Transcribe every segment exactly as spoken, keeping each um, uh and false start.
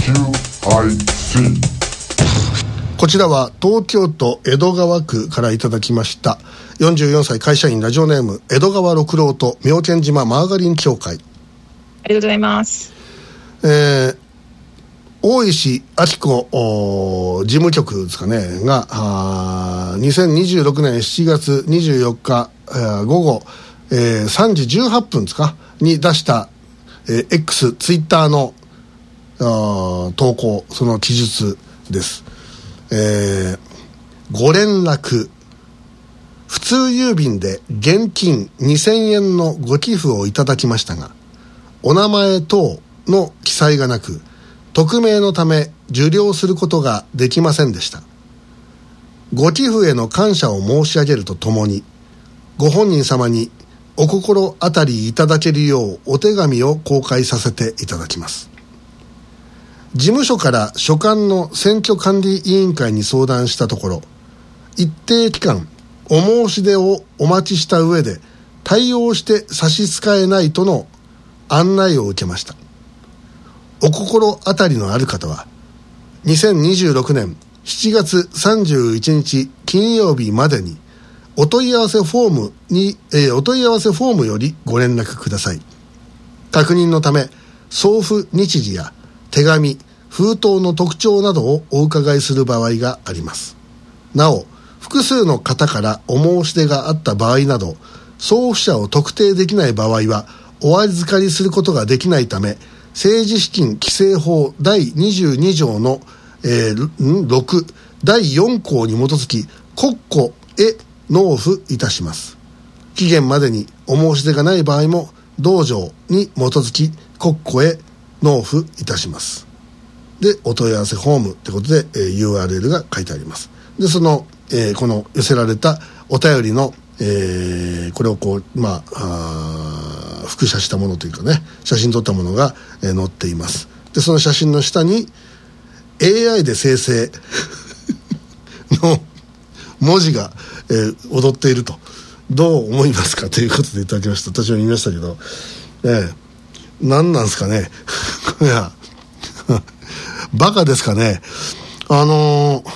こちらは東京都江戸川区からいただきましたよんじゅうよんさい会社員ラジオネーム江戸川六郎と妙見島マーガリン協会。 ありがとうございます。 えー、大石明子事務局ですかねがあにせんにじゅうろくねんしちがつにじゅうよっか、えー、午後、えー、さんじじゅうはっぷんですかに出した、えー、X ツイッターのあ投稿、その記述です。えー、ご連絡、普通郵便で現金にせんえんのご寄付をいただきましたが、お名前等の記載がなく、匿名のため受領することができませんでした。ご寄付への感謝を申し上げるとともに、ご本人様にお心当たりいただけるようお手紙を公開させていただきます。事務所から所管の選挙管理委員会に相談したところ、一定期間お申し出をお待ちした上で対応して差し支えないとの案内を受けました。お心当たりのある方はにせんにじゅうろくねんしちがつさんじゅういちにち金曜日までにお問い合わせフォームに、えー、お問い合わせフォームよりご連絡ください。確認のため送付日時や手紙、封筒の特徴などをお伺いする場合があります。なお、複数の方からお申し出があった場合など、送付者を特定できない場合はお預かりすることができないため、政治資金規正法だいにじゅうに条の、えー、ろくだいよん項に基づき国庫へ納付いたします。期限までにお申し出がない場合も同条に基づき国庫へ納付いたします。で、お問い合わせフォームってことで、えー、ユーアールエル が書いてあります。で、その、えー、この寄せられたお便りの、えー、これをこう、まあ、あ複写したものというかね、写真撮ったものが、えー、載っています。で、その写真の下に エーアイ で生成の文字が、えー、踊っていると、どう思いますかということでいただきました。私も言いましたけど、えー、何なんですかねいやバカですかね。あの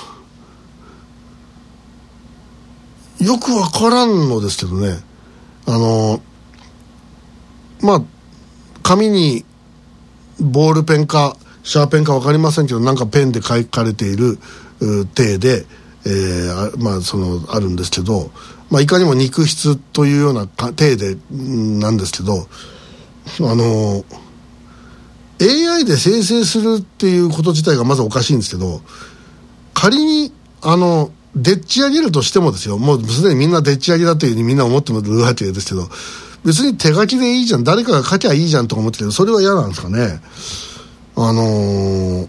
ー、よくわからんのですけどね、あのー、まあ紙にボールペンかシャーペンかわかりませんけど、なんかペンで書かれている体で、えー、まあそのあるんですけど、まあいかにも肉筆というような体でなんですけど、あのーエーアイ で生成するっていうこと自体がまずおかしいんですけど、仮にあのでっち上げるとしてもですよ、もうすでにみんなでっち上げだというふうにみんな思ってもるわけですけど、別に手書きでいいじゃん、誰かが書きゃいいじゃんとか思ってるけど、それは嫌なんですかね。あの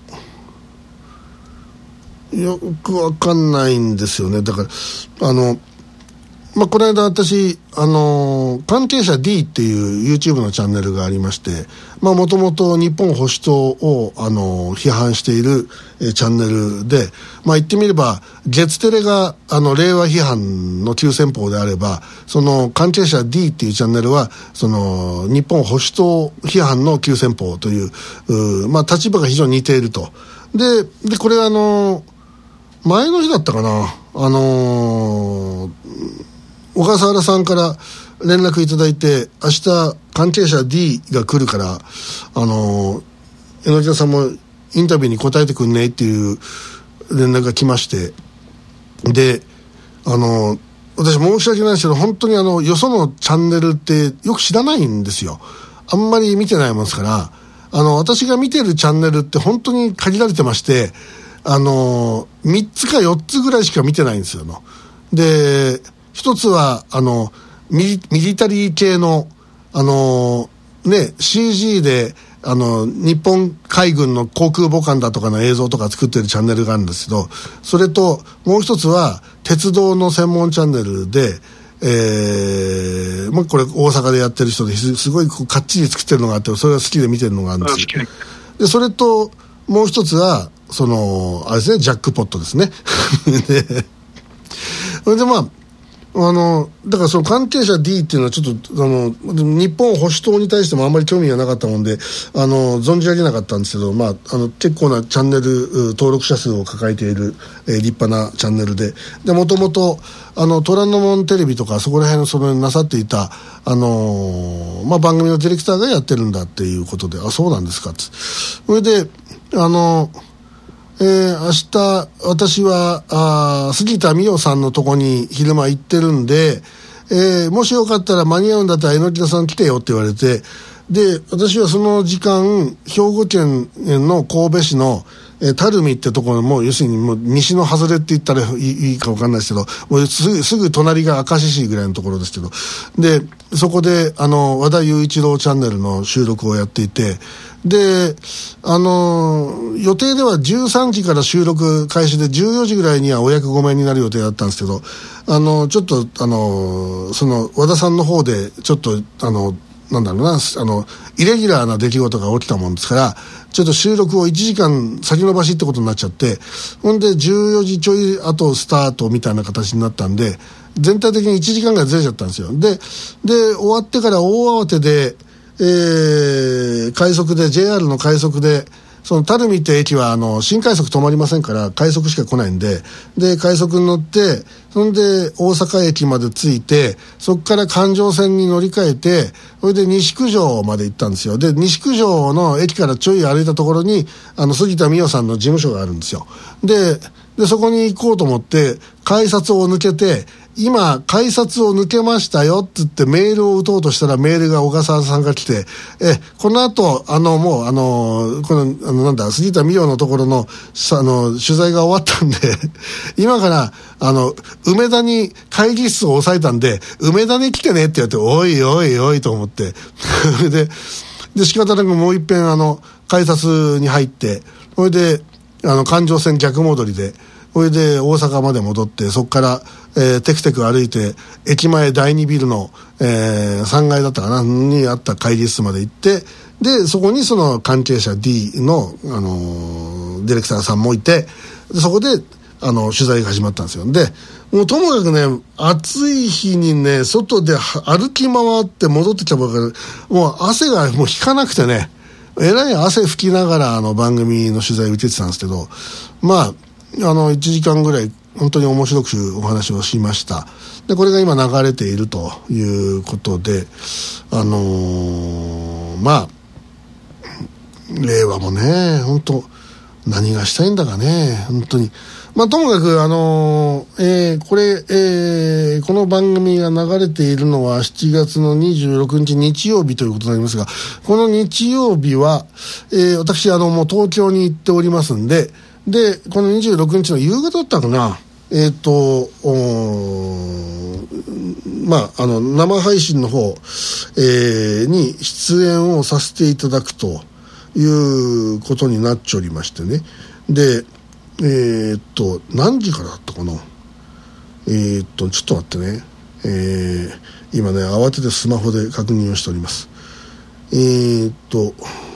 ー、よくわかんないんですよね。だからあのまあ、この間私、あのー、関係者 D っていう YouTube のチャンネルがありまして、まあ、もともと日本保守党を、あのー、批判している、えー、チャンネルで、まあ、言ってみれば、月テレが、あの、令和批判の急先鋒であれば、その、関係者 D っていうチャンネルは、その、日本保守党批判の急先鋒という、うまあ、立場が非常に似ていると。で、で、これあのー、前の日だったかな、あのー、小笠原さんから連絡いただいて、明日関係者 D が来るから、あの榎田さんもインタビューに答えてくんねっていう連絡が来まして、で、あの私申し訳ないですけど、本当にあのよそのチャンネルってよく知らないんですよ。あんまり見てないもんですから、あの私が見てるチャンネルって本当に限られてまして、あのみっつかよっつぐらいしか見てないんですよ。で、一つはあのミリ、ミリタリー系のあのね シージー であの日本海軍の航空母艦だとかの映像とか作ってるチャンネルがあるんですけど、それともう一つは鉄道の専門チャンネルで、えー、まあこれ大阪でやってる人ですすごいこうかっちり作ってるのがあって、それが好きで見てるのがあるんですよ。でそれともう一つはそのあれですね、ジャックポットですねでそれでまああのだからその関係者 D っていうのはちょっとあの日本保守党に対してもあんまり興味がなかったもんであの存じ上げなかったんですけど、まあ、あの結構なチャンネル登録者数を抱えている、えー、立派なチャンネルででもともとあの虎ノ門テレビとかそこら辺のそのなさっていた、あのーまあ、番組のディレクターがやってるんだっていうことで、あそうなんですかって。それであのえー、明日私はあ杉田水脈さんのとこに昼間行ってるんで、えー、もしよかったら間に合うんだったら榎田さん来てよって言われて、で私はその時間兵庫県の神戸市のえー、垂水ってところも要するにもう西の外れって言ったらいい、いいか分かんないですけどもうすぐ、すぐ隣が明石市ぐらいのところですけど、でそこであの和田雄一郎チャンネルの収録をやっていて、であの予定ではじゅうさんじから収録開始でじゅうよじぐらいにはお役御免になる予定だったんですけど、あのちょっとあのその和田さんの方でちょっとあのなんだろうなあのイレギュラーな出来事が起きたもんですからちょっと収録をいちじかん先延ばしってことになっちゃって、ほんでじゅうよじちょい後スタートみたいな形になったんで全体的にいちじかんぐらいずれちゃったんですよ。でで終わってから大慌てで、えー、快速で ジェイアール の快速でその垂水って駅はあの新快速止まりませんから快速しか来ないんで、で快速に乗ってそんで大阪駅まで着いてそこから環状線に乗り換えてそれで西九条まで行ったんですよ。で西九条の駅からちょい歩いたところにあの杉田水脈さんの事務所があるんですよ。ででそこに行こうと思って改札を抜けて今改札を抜けましたよって言ってメールを打とうとしたらメールが小笠原さんが来て、えこの後あのもうあのこのあのなんだ杉田水脈のところのあの取材が終わったんで今からあの梅田に会議室を押さえたんで梅田に来てねって言っておいおいおいと思ってでで仕方なくもう一遍あの改札に入ってそれであの環状線逆戻りでそれで大阪まで戻ってそこから、えー、テクテク歩いて駅前だいにビルの、えー、さんがいだったかなにあった会議室まで行ってでそこにその関係者 D の、あのー、ディレクターさんもいてでそこであの取材が始まったんですよ。でもうともかくね暑い日にね外で歩き回って戻ってきたばかりもう汗がもう引かなくてねえらい汗拭きながらあの番組の取材を受けてたんですけど、まああのいちじかんぐらい本当に面白くお話をしました。でこれが今流れているということであのー、まあ令和もね本当何がしたいんだかね本当に。まあともかくあのーえー、これ、えー、この番組が流れているのはしちがつのにじゅうろくにち日曜日ということになりますが、この日曜日は、えー、私あのもう東京に行っておりますんででこのにじゅうろくにちの夕方だったかなえっ、ー、とまああの生配信の方、えー、に出演をさせていただくということになっておりましてね。でえっ、ー、と何時からだったかなえっ、ー、とちょっと待ってね、えー、今ね慌ててスマホで確認をしております。えっ、ー、と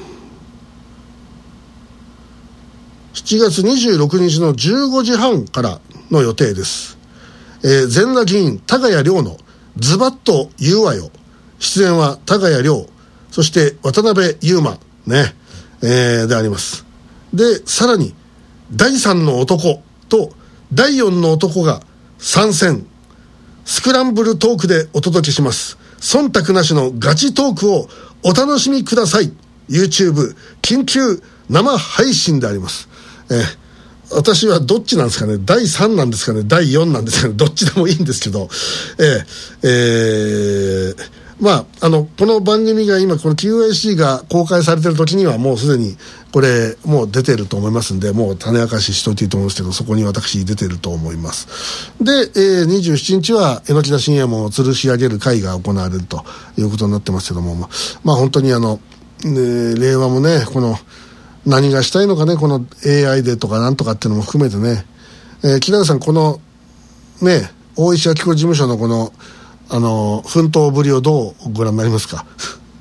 しちがつにじゅうろくにちのじゅうごじはんからの予定です。えー、全裸議員田谷亮のズバッと言うわよ。出演は田谷亮そして渡辺裕馬ね、えー、であります。でさらにだいさんの男とだいよんの男が参戦。スクランブルトークでお届けします。忖度なしのガチトークをお楽しみください。 YouTube 緊急生配信であります。えー、私はどっちなんですかねだいさんなんですかねだいよんなんですかねどっちでもいいんですけど、えーえー、まああのこの番組が今この キューアイシー が公開されてる時にはもうすでにこれもう出てると思いますんでもう種明かししといていいと思うんですけどそこに私出てると思います。で、えー、にじゅうしちにちは榎田信也も吊るし上げる会が行われるということになってますけどもまあ、まあ、本当にあの、ね、令和もねこの何がしたいのかねこの エーアイ でとかなんとかっていうのも含めてね、えー、木田さんこのね大石明子事務所のこのあの奮闘ぶりをどうご覧になりますか？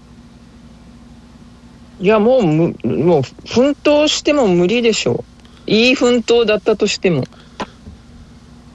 いやもうむもう奮闘しても無理でしょう。いい奮闘だったとしても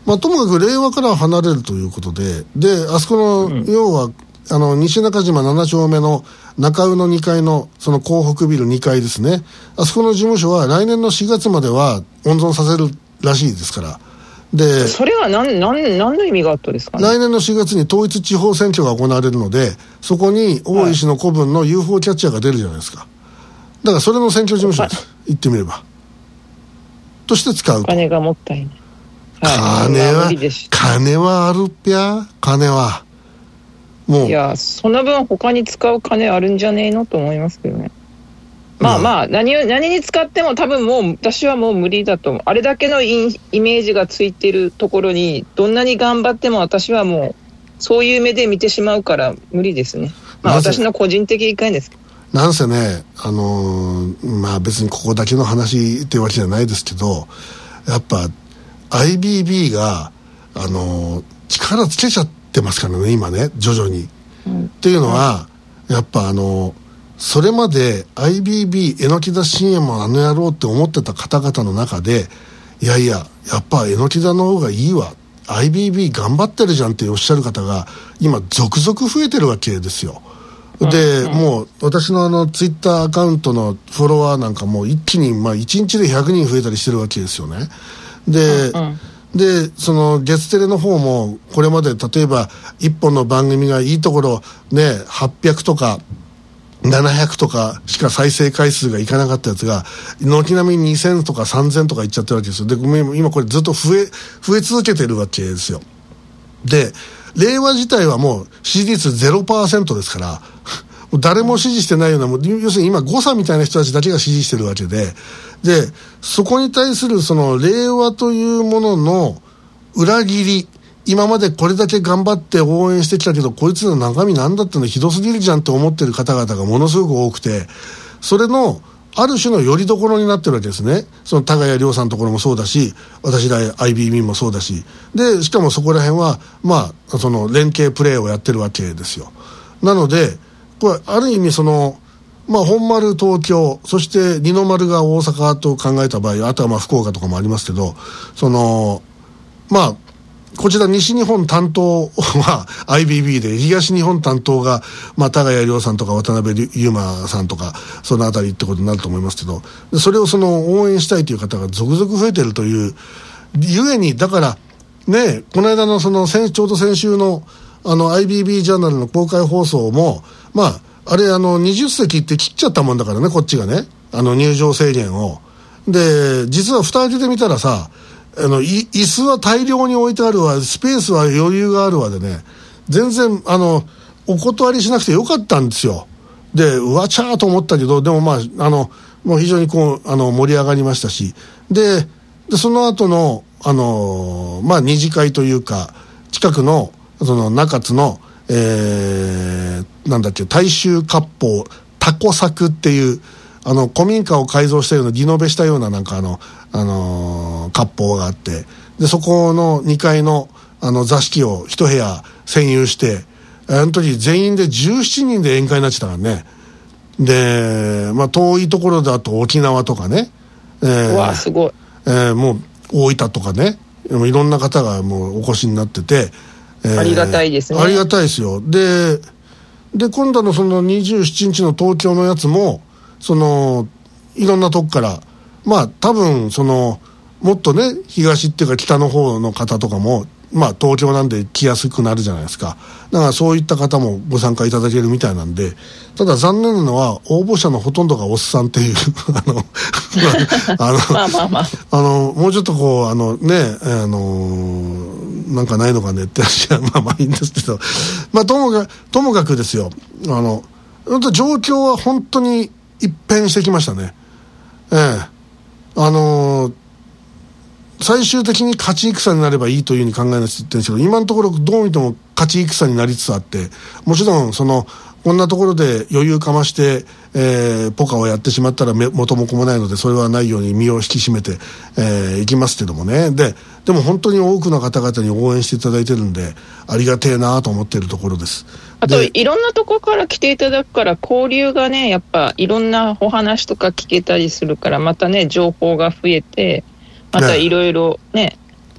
まあ、ともかく令和からは離れるということで、であそこの、うん、要はあの西中島なな丁目の中宇のにかいのその港北ビルにかいですね、あそこの事務所は来年のしがつまでは温存させるらしいですから。でそれは何, 何, 何の意味があったですかね。 来年のしがつに統一地方選挙が行われるので、そこに大石の子分の ユーフォー キャッチャーが出るじゃないですか。だからそれの選挙事務所です、言ってみればとして使うと。 金がもったいない、 金は金はあるっぴゃ、金はもう。 いやその分他に使う金あるんじゃねえのと思いますけどね。まあまあ、うん、何を何に使っても多分もう私はもう無理だと思う。あれだけのインイメージがついてるところにどんなに頑張っても私はもうそういう目で見てしまうから無理ですね。まあ私の個人的意見です。 なんせね、あのー、まあ別にここだけの話ってわけじゃないですけど、やっぱ アイビービー があのー、力つけちゃってますからね今ね、徐々に、うん、っていうのは、うん、やっぱあのーそれまで アイビービー 榎田信也もあの野郎って思ってた方々の中で、いやいややっぱ榎田の方がいいわ、 アイビービー 頑張ってるじゃんっておっしゃる方が今続々増えてるわけですよ。で、うんうん、もう私のあのツイッターアカウントのフォロワーなんかもう一気にまあいちにちでひゃくにん増えたりしてるわけですよね。で、うんうんでその月テレの方もこれまで例えばいっぽんの番組がいいところねはっぴゃくとかななひゃくとかしか再生回数がいかなかったやつが軒並みにせんとかさんぜんとかいっちゃってるわけですよ。で今これずっと増え増え続けてるわけですよ。で令和自体はもう支持率 ゼロパーセント ですから誰も支持してないような、もう要するに今誤差みたいな人たちだけが支持してるわけで、でそこに対するその令和というものの裏切り、今までこれだけ頑張って応援してきたけどこいつの中身なんだってのひどすぎるじゃんって思ってる方々がものすごく多くて、それのある種の拠り所になってるわけですね。その高谷亮さんのところもそうだし、私ら アイビービー もそうだし、でしかもそこら辺はまあその連携プレーをやってるわけですよ。なのでこれある意味そのまあ本丸東京、そして二の丸が大阪と考えた場合、あとはまあ福岡とかもありますけど、そのまあこちら西日本担当は アイビービー で、東日本担当が、まあ、高谷亮さんとか渡辺裕馬さんとかそのあたりってことになると思いますけど、それをその応援したいという方が続々増えているというゆえに、だからね、この間のその先ちょうど先週のあの アイビービー ジャーナルの公開放送も、まああれあのはた席って切っちゃったもんだからね、こっちがね、あの入場制限を。で実は蓋開けてみたらさ、あのい椅子は大量に置いてあるわ、スペースは余裕があるわでね、全然あのお断りしなくてよかったんですよ。でうわちゃーと思ったけど、でもまああのもう非常にこうあの盛り上がりましたし、ででその後のあのまあ二次会というか、近くのその中津の、えー、なんだっけ大衆割烹タコ作っていうあの古民家を改造したようなリノベしたようななんかあのあのー、割烹があって、でそこのにかいのあの座敷を一部屋占有して、あの時全員でじゅうしちにんで宴会になってたからね。でまあ遠いところだと沖縄とかね、えー、 うわすごい、 えー、もう大分とかね、いろんな方がもうお越しになってて、 えー、ありがたいですね。 ありがたいですよ。でで今度のそのにじゅうしちにちの東京のやつもそのいろんなとこからまあ多分そのもっとね東っていうか北の方の方とかもまあ東京なんで来やすくなるじゃないですか。だからそういった方もご参加いただけるみたいなんで、ただ残念なのは応募者のほとんどがおっさんっていうあのあのまあまあまああのもうちょっとこうあのねあのなんかないのかねって話はまあまあいいんですけど、まあともかともかくですよ、あの状況は本当に一変してきましたね。ええあのー、最終的に勝ち戦になればいいというふうに考えなくて言ってるんですけど、今のところどう見ても勝ち戦になりつつあって、もちろんそのこんなところで余裕かまして、えー、ポカをやってしまったら元も子もないので、それはないように身を引き締めて、えー、いきますけどもね。ででも本当に多くの方々に応援していただいてるんで、ありがてえなと思っているところです。 あといろんなところから来ていただくから交流がね、やっぱいろんなお話とか聞けたりするから、またね情報が増えて、またいろいろね、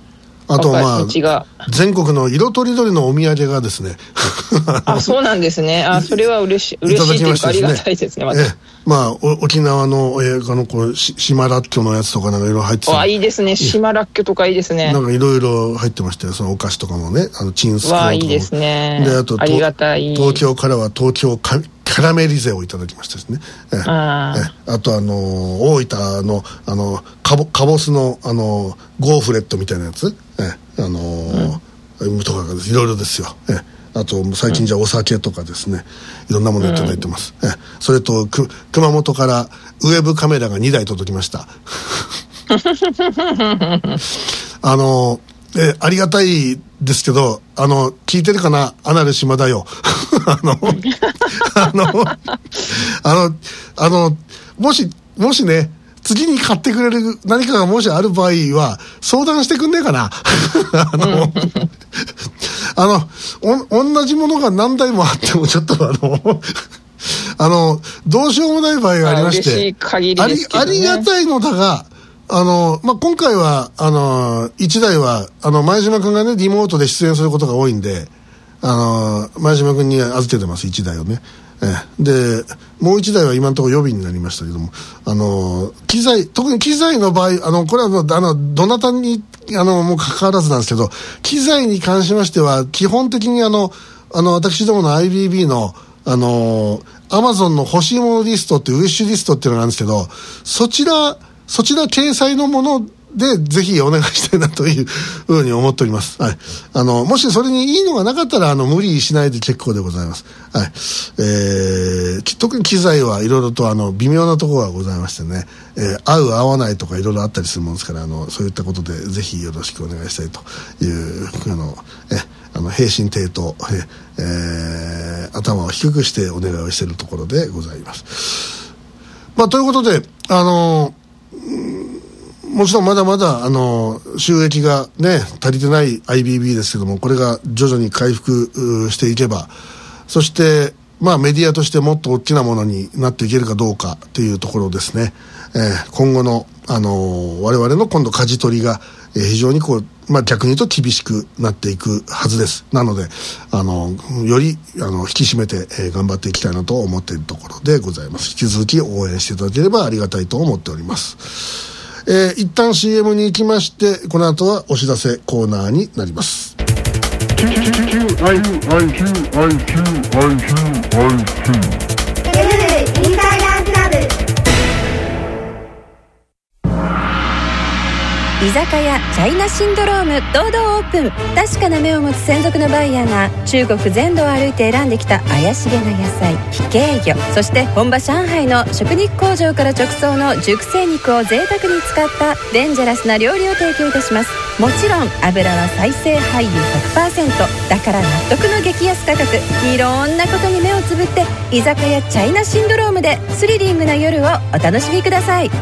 あとまあ全国の色とりどりのお土産がですねあ、そうなんですね。あ、それは嬉しい、嬉しいというかありがたいですね。また、えまあ、沖縄の、えー、あのこう島らっきょのやつとかなんかいろいろ入ってた。 あ、いいですね。島らっきょとかいいですね。 なんかいろいろ入ってましたよ。そのお菓子とかもね、あのチンスコーとかも。 わあ、いいですね。 で、あとありがたい。 東京からは東京カカラメリゼをいただきましたですね。えー、 あ, えー、あとあのー、大分のあのカボカボスのあのゴーフレットみたいなやつ、えー、あのーうん、とかいろいろですよ。えーあと最近じゃお酒とかですね、いろんなものいただいてます、うん、えそれとく熊本からウェブカメラがにだい届きましたあのえありがたいですけど、あの聞いてるかな、アナル島だよあのあのあのあのもしもしね次に買ってくれる何かがもしある場合は相談してくんねえかなあのあのお同じものが何台もあってもちょっとあのあのどうしようもない場合がありまして、 嬉しい限りですけどね、 あり、ありがたいのだが、あの、まあ、今回はあのいちだいはあの前島君がねリモートで出演することが多いんで、あの前島君に預けてますいちだいをね。ええ、でもういちだいは今のところ予備になりましたけども、あの機材、特に機材の場合、あのこれはあのどなたにあのもう関わらずなんですけど、機材に関しましては基本的にあのあの私どもの アイビービー のあのアマゾンの欲しいものリストっていうウィッシュリストっていうのがあるんですけど、そちらそちら掲載のものでぜひお願いしたいなというふうに思っております。はい。あのもしそれにいいのがなかったらあの無理しないで結構でございます。はい。えー、特に機材はいろいろとあの微妙なところがございましてね、えー、合う合わないとかいろいろあったりするもんですから、あのそういったことでぜひよろしくお願いしたいというあのえあの平身低頭、えー、頭を低くしてお願いをしているところでございます。まあということであのもちろんまだまだあの収益がね足りてない アイビービー ですけども、これが徐々に回復していけば、そしてまあメディアとしてもっと大きなものになっていけるかどうかというところですね。えー、今後のあの我々の今度舵取りが、えー、非常にこうまあ逆に言うと厳しくなっていくはずです。なのであのよりあの引き締めて、えー、頑張っていきたいなと思っているところでございます。引き続き応援していただければありがたいと思っております。えー、一旦 シーエム に行きまして、この後はお知らせコーナーになります。 居酒屋チャイナシンドローム堂々オープン。確かな目を持つ専属のバイヤーが中国全土を歩いて選んできた怪しげな野菜、非形魚、そして本場上海の食肉工場から直送の熟成肉を贅沢に使ったデンジャラスな料理を提供いたします。もちろん油は再生廃油 ひゃくパーセント だから納得の激安価格。いろんなことに目をつぶって居酒屋チャイナシンドロームでスリリングな夜をお楽しみください。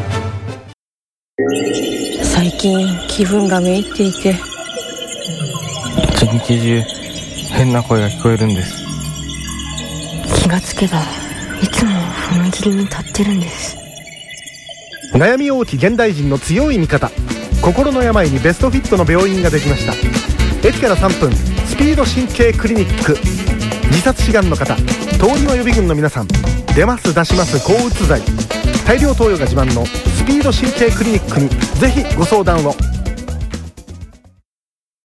最近気分がめいっていて一日中変な声が聞こえるんです。 気がつけばいつも踏切に立ってるんです。 悩み多き現代人の強い味方、心の病にベストフィットの病院ができました。駅からさんぷん、スピード神経クリニック。自殺志願の方、通りの予備軍の皆さん、出ます出します抗うつ剤、大量投与が自慢のスピード神経クリニックにぜひご相談を。